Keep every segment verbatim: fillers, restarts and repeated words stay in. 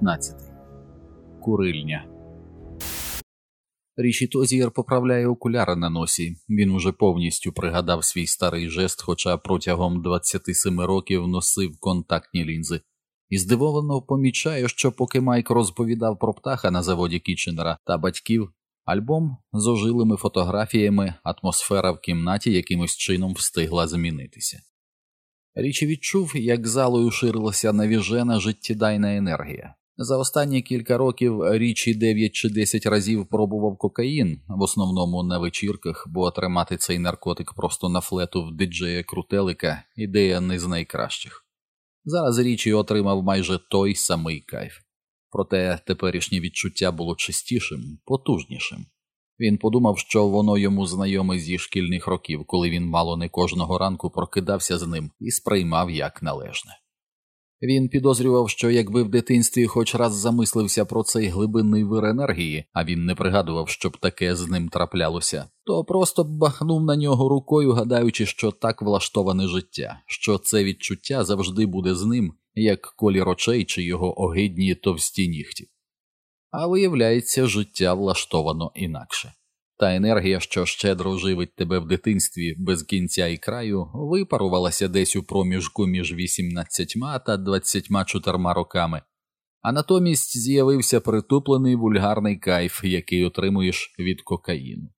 п'ятнадцятий. Курильня. Річі Тозієр поправляє окуляри на носі. Він уже повністю пригадав свій старий жест, хоча протягом двадцяти семи років носив контактні лінзи. І здивовано помічає, що поки Майк розповідав про птаха на заводі Кітченера та батьків, альбом з ожилими фотографіями, атмосфера в кімнаті якимось чином встигла змінитися. Річі відчув, як залою ширилася навіжена життєдайна енергія. За останні кілька років Річі дев'ять чи десять разів пробував кокаїн, в основному на вечірках, бо тримати цей наркотик просто на флету в діджея-крутелика – ідея не з найкращих. Зараз Річі отримав майже той самий кайф. Проте теперішнє відчуття було чистішим, потужнішим. Він подумав, що воно йому знайоме зі шкільних років, коли він мало не кожного ранку прокидався з ним і сприймав як належне. Він підозрював, що якби в дитинстві хоч раз замислився про цей глибинний вир енергії, а він не пригадував, щоб таке з ним траплялося, то просто б бахнув на нього рукою, гадаючи, що так влаштоване життя, що це відчуття завжди буде з ним, як колір очей чи його огидні товсті нігті. А виявляється, життя влаштовано інакше. Та енергія, що щедро живить тебе в дитинстві без кінця і краю, випарувалася десь у проміжку між вісімнадцятьма та двадцятьма чотирма роками, а натомість з'явився притуплений вульгарний кайф, який отримуєш від кокаїну.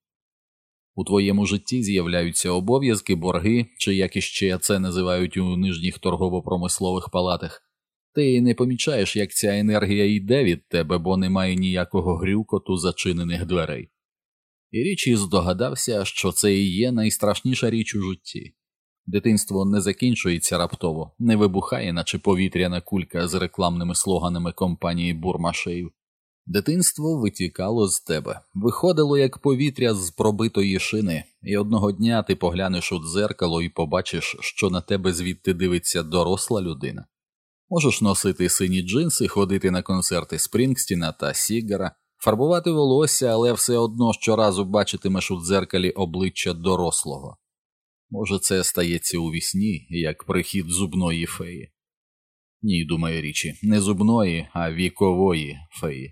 У твоєму житті з'являються обов'язки, борги, чи як іще це називають у нижніх торгово-промислових палатах. Ти не помічаєш, як ця енергія йде від тебе, бо немає ніякого грюкоту зачинених дверей. І Річі здогадався, що це і є найстрашніша річ у житті. Дитинство не закінчується раптово, не вибухає, наче повітряна кулька з рекламними слоганами компанії Бурмашеїв. Дитинство витікало з тебе, виходило як повітря з пробитої шини, і одного дня ти поглянеш у дзеркало і побачиш, що на тебе звідти дивиться доросла людина. Можеш носити сині джинси, ходити на концерти Спрінгстіна та Сігара, фарбувати волосся, але все одно щоразу бачитимеш у дзеркалі обличчя дорослого. Може, це стається у вісні, як прихід зубної феї? Ні, думає Річі, не зубної, а вікової феї.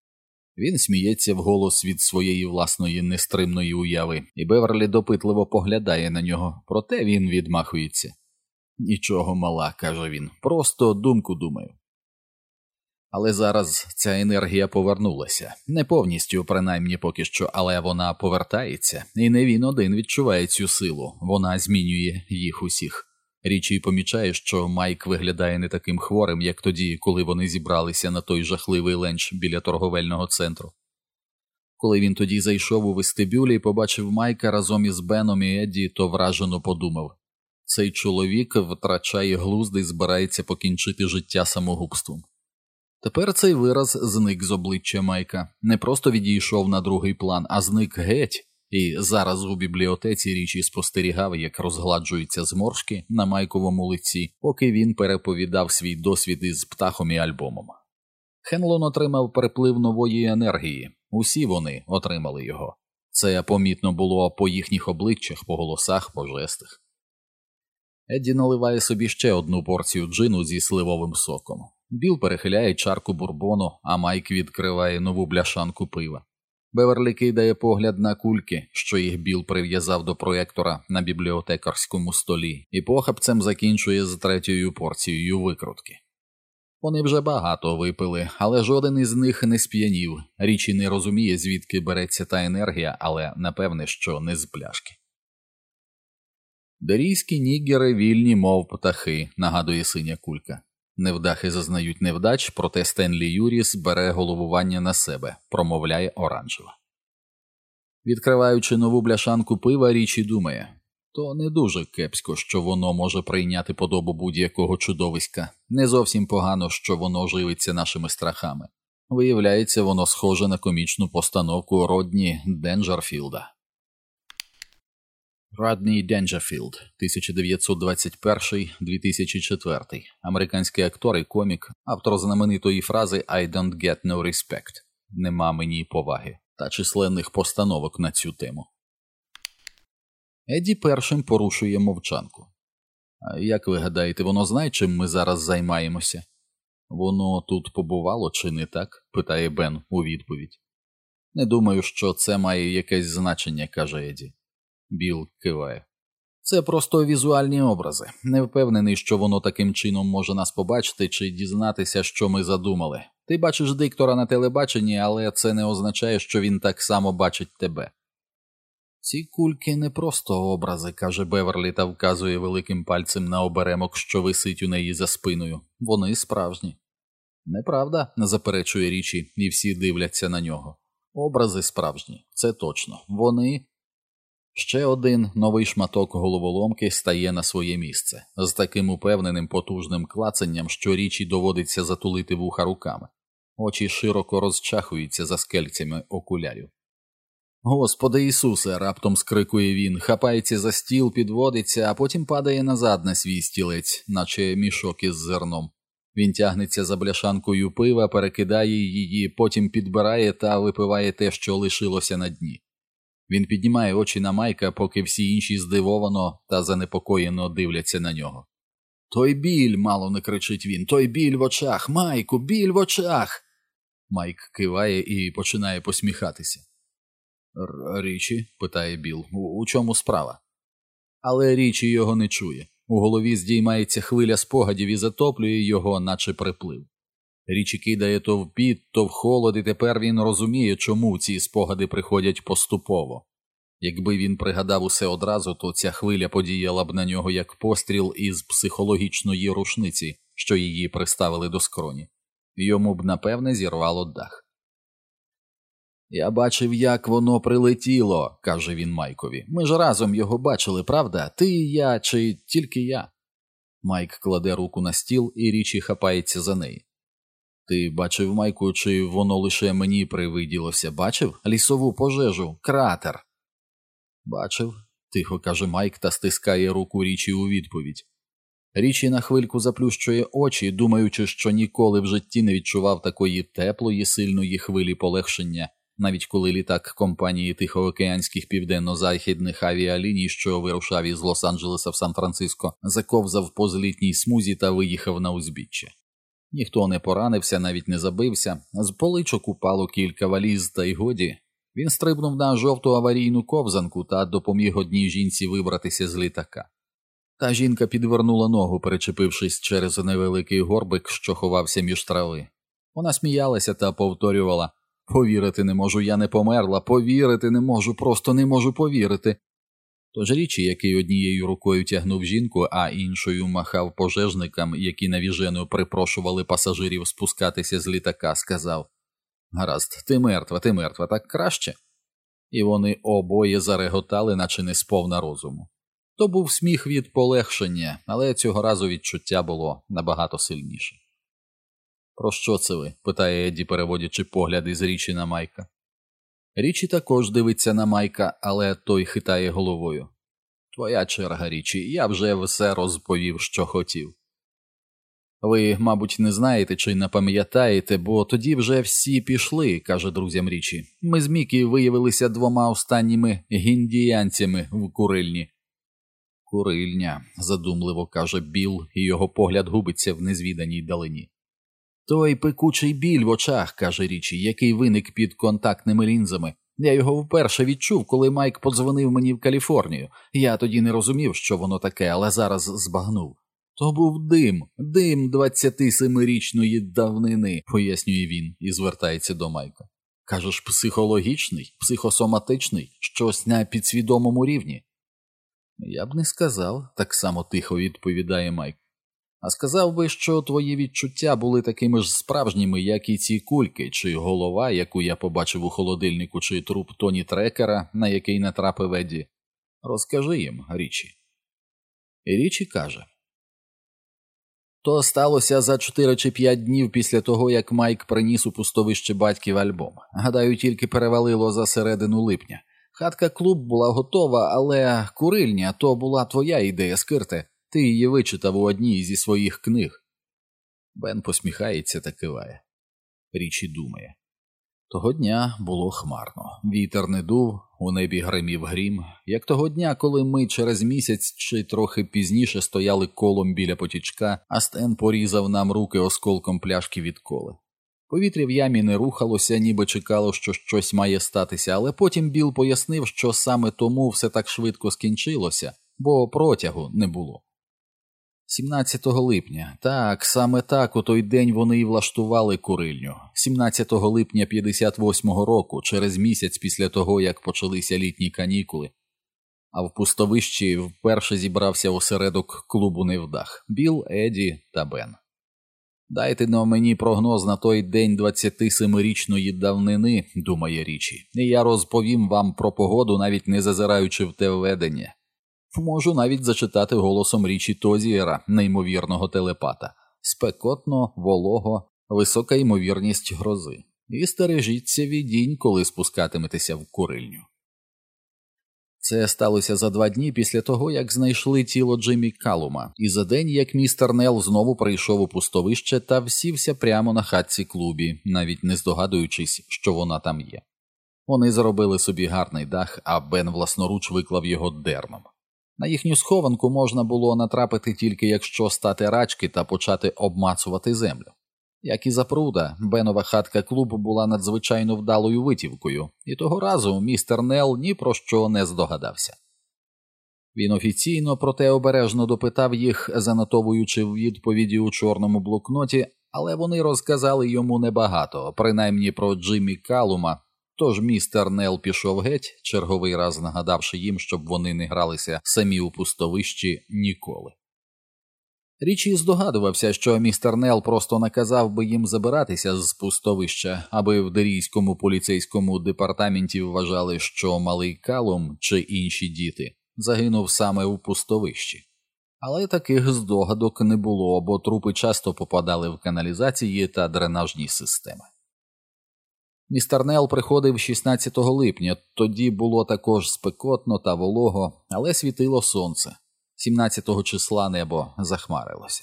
Він сміється вголос від своєї власної нестримної уяви, і Беверлі допитливо поглядає на нього, проте він відмахується. «Нічого, мала», – каже він, – «просто думку думаю». Але зараз ця енергія повернулася. Не повністю, принаймні поки що, але вона повертається, і не він один відчуває цю силу, вона змінює їх усіх. Річі помічає, що Майк виглядає не таким хворим, як тоді, коли вони зібралися на той жахливий ленч біля торговельного центру. Коли він тоді зайшов у вестибюлі і побачив Майка разом із Беном і Едді, то вражено подумав. Цей чоловік втрачає глузд і збирається покінчити життя самогубством. Тепер цей вираз зник з обличчя Майка, не просто відійшов на другий план, а зник геть, і зараз у бібліотеці Річі спостерігав, як розгладжуються зморшки на Майковому лиці, поки він переповідав свій досвід із птахом і альбомом. Хенлон отримав переплив нової енергії, усі вони отримали його. Це помітно було по їхніх обличчях, по голосах, по жестах. Едді наливає собі ще одну порцію джину зі сливовим соком. Біл перехиляє чарку бурбону, а Майк відкриває нову бляшанку пива. Беверлі кидає погляд на кульки, що їх Біл прив'язав до проєктора на бібліотекарському столі, і похапцем закінчує з третьою порцією викрутки. Вони вже багато випили, але жоден із них не сп'янів. Річі не розуміє, звідки береться та енергія, але напевне, що не з пляшки. Дерійські нігери вільні, мов птахи, нагадує синя кулька. Невдахи зазнають невдач, проте Стенлі Юріс бере головування на себе, промовляє оранжева. Відкриваючи нову бляшанку пива, Річі думає, то не дуже кепсько, що воно може прийняти подобу будь-якого чудовиська, не зовсім погано, що воно живиться нашими страхами. Виявляється, воно схоже на комічну постановку Родні Денджерфілда. Родні Денджерфілд, тисяча дев'ятсот двадцять перший - дві тисячі четвертий, американський актор і комік, автор знаменитої фрази «I don't get no respect» – «нема мені поваги» та численних постановок на цю тему. Едді першим порушує мовчанку. «Як ви гадаєте, воно знає, чим ми зараз займаємося?» Воно тут побувало чи не так? Питає Бен у відповідь. Не думаю, що це має якесь значення, каже Еді. Біл киває. Це просто візуальні образи. Не впевнений, що воно таким чином може нас побачити чи дізнатися, що ми задумали. Ти бачиш диктора на телебаченні, але це не означає, що він так само бачить тебе. Ці кульки не просто образи, каже Беверлі та вказує великим пальцем на оберемок, що висить у неї за спиною. Вони справжні. Неправда, заперечує Річі, і всі дивляться на нього. Образи справжні, це точно. Вони... Ще один новий шматок головоломки стає на своє місце, з таким упевненим потужним клацанням, що Річі доводиться затулити вуха руками. Очі широко розчахуються за скельцями окулярів. «Господи Ісусе!» – раптом скрикує він, хапається за стіл, підводиться, а потім падає назад на свій стілець, наче мішок із зерном. Він тягнеться за бляшанкою пива, перекидає її, потім підбирає та випиває те, що лишилося на дні. Він піднімає очі на Майка, поки всі інші здивовано та занепокоєно дивляться на нього. «Той біль!» – мало не кричить він. «Той біль в очах! Майку, біль в очах!» Майк киває і починає посміхатися. «Річі?» – питає Біл. У, «У чому справа?» Але Річі його не чує. У голові здіймається хвиля спогадів і затоплює його, наче приплив. Річі кидає то в піт, то в холод, і тепер він розуміє, чому ці спогади приходять поступово. Якби він пригадав усе одразу, то ця хвиля подіяла б на нього як постріл із психологічної рушниці, що її приставили до скроні. Йому б, напевне, зірвало дах. «Я бачив, як воно прилетіло», – каже він Майкові. «Ми ж разом його бачили, правда? Ти і я, чи тільки я?» Майк кладе руку на стіл, і Річі хапається за неї. «Ти бачив, Майку, чи воно лише мені привиділося? Бачив? Лісову пожежу, кратер». «Бачив», – тихо каже Майк та стискає руку Річі у відповідь. Річі на хвильку заплющує очі, думаючи, що ніколи в житті не відчував такої теплої, сильної хвилі полегшення, навіть коли літак компанії Тихоокеанських південно-західних авіаліній, що вирушав із Лос-Анджелеса в Сан-Франциско, заковзав по злітній смузі та виїхав на узбіччя. Ніхто не поранився, навіть не забився, з поличок упало кілька валіз, та й годі. Він стрибнув на жовту аварійну ковзанку та допоміг одній жінці вибратися з літака. Та жінка підвернула ногу, перечепившись через невеликий горбик, що ховався між трави. Вона сміялася та повторювала: «Повірити не можу, я не померла, повірити не можу, просто не можу повірити». Тож Річі, який однією рукою тягнув жінку, а іншою махав пожежникам, які навіжено припрошували пасажирів спускатися з літака, сказав: «Гаразд, ти мертва, ти мертва, так краще?» І вони обоє зареготали, наче не сповна розуму. То був сміх від полегшення, але цього разу відчуття було набагато сильніше. «Про що це ви?» – питає Едді, переводячи погляди з Річі на Майка. Річі також дивиться на Майка, але той хитає головою. «Твоя черга, Річі, я вже все розповів, що хотів». «Ви, мабуть, не знаєте чи не пам'ятаєте, бо тоді вже всі пішли», – каже друзям Річі. «Ми з Мікі виявилися двома останніми гіндіянцями в курильні». «Курильня», – задумливо каже Біл, і його погляд губиться в незвіданій далині. «Той пекучий біль в очах», – каже Річі, – «який виник під контактними лінзами. Я його вперше відчув, коли Майк подзвонив мені в Каліфорнію. Я тоді не розумів, що воно таке, але зараз збагнув. То був дим, дим двадцятисемирічної давнини», – пояснює він і звертається до Майка. «Кажеш, психологічний, психосоматичний, щось на підсвідомому рівні?» «Я б не сказав», – так само тихо відповідає Майк. «А сказав би, що твої відчуття були такими ж справжніми, як і ці кульки, чи голова, яку я побачив у холодильнику, чи труп Тоні Трекера, на який натрапив Едді. Розкажи їм, Річі». І Річі каже: «То сталося за чотири чи п'ять днів після того, як Майк приніс у пустовище батьків альбом. Гадаю, тільки перевалило за середину липня. Хатка-клуб була готова, але курильня – то була твоя ідея, Скирте. Ти її вичитав у одній зі своїх книг». Бен посміхається та киває. Річі думає. Того дня було хмарно. Вітер не дув, у небі гримів грім, як того дня, коли ми через місяць чи трохи пізніше стояли колом біля потічка, а Стен порізав нам руки осколком пляшки від коли. Повітря в ямі не рухалося, ніби чекало, що щось має статися, але потім Біл пояснив, що саме тому все так швидко скінчилося, бо протягу не було. сімнадцятого липня. Так, саме так у той день вони і влаштували курильню. сімнадцятого липня п'ятдесят восьмого року, через місяць після того, як почалися літні канікули. А в пустовищі вперше зібрався осередок клубу «Невдах» – Біл, Еді та Бен. «Дайте но мені прогноз на той день двадцятисемирічної давнини», – думає Річі, – «і я розповім вам про погоду, навіть не зазираючи в те введення. Можу навіть зачитати голосом Річі Тозієра, неймовірного телепата. Спекотно, волого, висока ймовірність грози. І стережіться відінь, коли спускатиметеся в курильню». Це сталося за два дні після того, як знайшли тіло Джиммі Калума, і за день, як містер Нелл знову прийшов у пустовище та всівся прямо на хатці клубі, навіть не здогадуючись, що вона там є. Вони зробили собі гарний дах, а Бен власноруч виклав його дерном. На їхню схованку можна було натрапити тільки якщо стати рачки та почати обмацувати землю. Як і запруда, Бенова хатка-клуб була надзвичайно вдалою витівкою, і того разу містер Нелл ні про що не здогадався. Він офіційно, проте обережно допитав їх, занотовуючи відповіді у чорному блокноті, але вони розказали йому небагато, принаймні про Джиммі Калума, тож містер Нелл пішов геть, черговий раз нагадавши їм, щоб вони не гралися самі у пустовищі ніколи. Річі здогадувався, що містер Нелл просто наказав би їм забиратися з пустовища, аби в Дерійському поліцейському департаменті вважали, що малий Калум чи інші діти загинув саме у пустовищі. Але таких здогадок не було, бо трупи часто попадали в каналізації та дренажні системи. Містер Нелл приходив шістнадцятого липня, тоді було також спекотно та волого, але світило сонце. сімнадцятого числа небо захмарилося.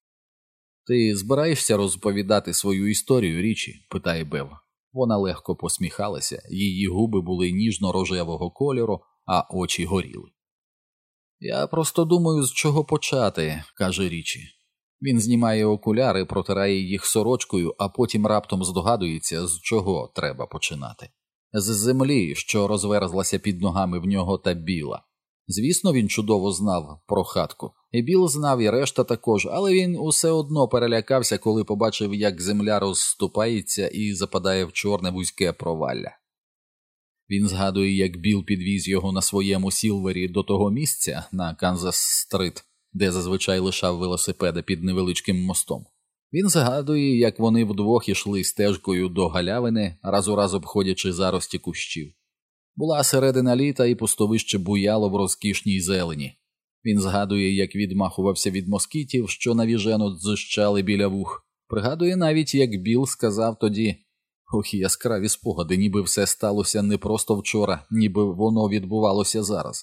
«Ти збираєшся розповідати свою історію, Річі?» – питає Бев. Вона легко посміхалася, її губи були ніжно-рожевого кольору, а очі горіли. «Я просто думаю, з чого почати», – каже Річі. Він знімає окуляри, протирає їх сорочкою, а потім раптом здогадується, з чого треба починати. З землі, що розверзлася під ногами в нього та Біла. Звісно, він чудово знав про хатку. І Біл знав, і решта також, але він усе одно перелякався, коли побачив, як земля розступається і западає в чорне вузьке провалля. Він згадує, як Біл підвіз його на своєму Сілвері до того місця на Канзас-стрит, де зазвичай лишав велосипеда під невеличким мостом. Він згадує, як вони вдвох ішли стежкою до галявини, раз у раз обходячи зарості кущів. Була середина літа, і пустовище буяло в розкішній зелені. Він згадує, як відмахувався від москітів, що навіжено дзищали біля вух. Пригадує навіть, як Біл сказав тоді: «Ох, яскраві спогади, ніби все сталося не просто вчора, ніби воно відбувалося зараз».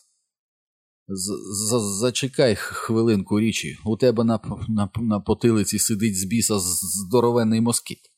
«Зачекай хвилинку, Річі, у тебе на, на, на потилиці сидить з біса здоровенний москіт».